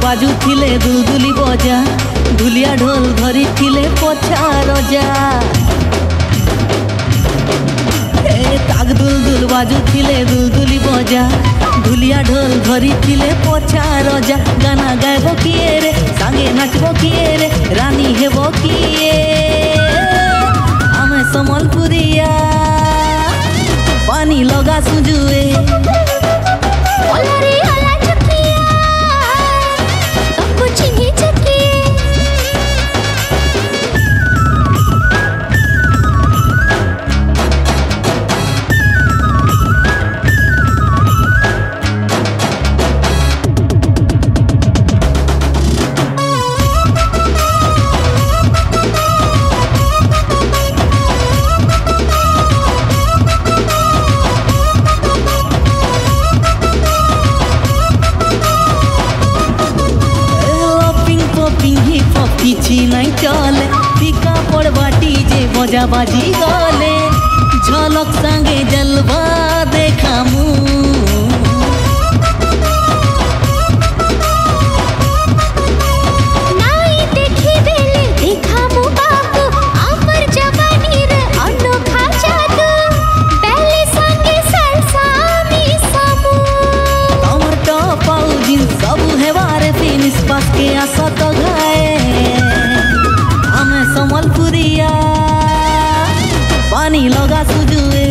बाजुथिले दुलदुली बजा धुलिया ढोल धरिथिले पछा रजा ताक दुलदुल बाजुथिले दुलदुली बजा धुलिया ढोल धरिथिले पछा रजा गाना गाइबो किए रे सांगे नाचबो किए रे रानी हेबो किए आमे समलपुरिया पानी लगा सुजुए किछि नहीं चले फीका पड़वा डीजे बजा बाजी गले झलक संगे जलवा देखामू नाई देखी बेले देखामू बाबू आपर जवानी रे अनोखा जादू बेले संगे सलसा मिसामू कमर टॉप आउ जिन सब हेवारे फिनिश पास के आसा तो गाए समलपुरिया पानी लगा सुजुए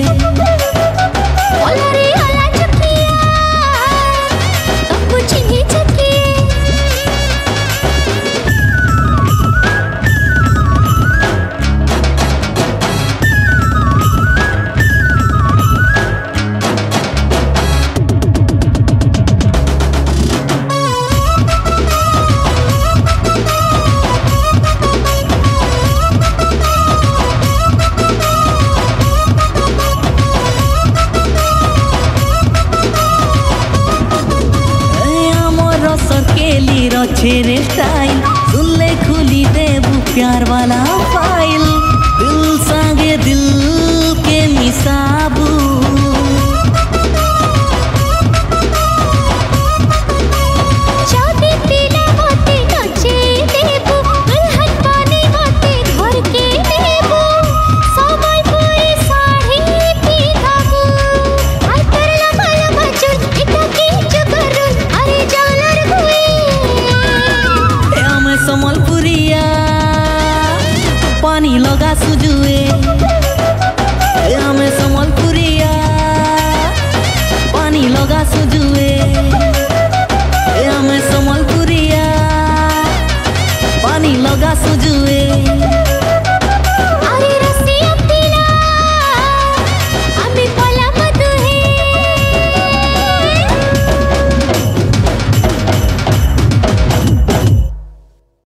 छेरे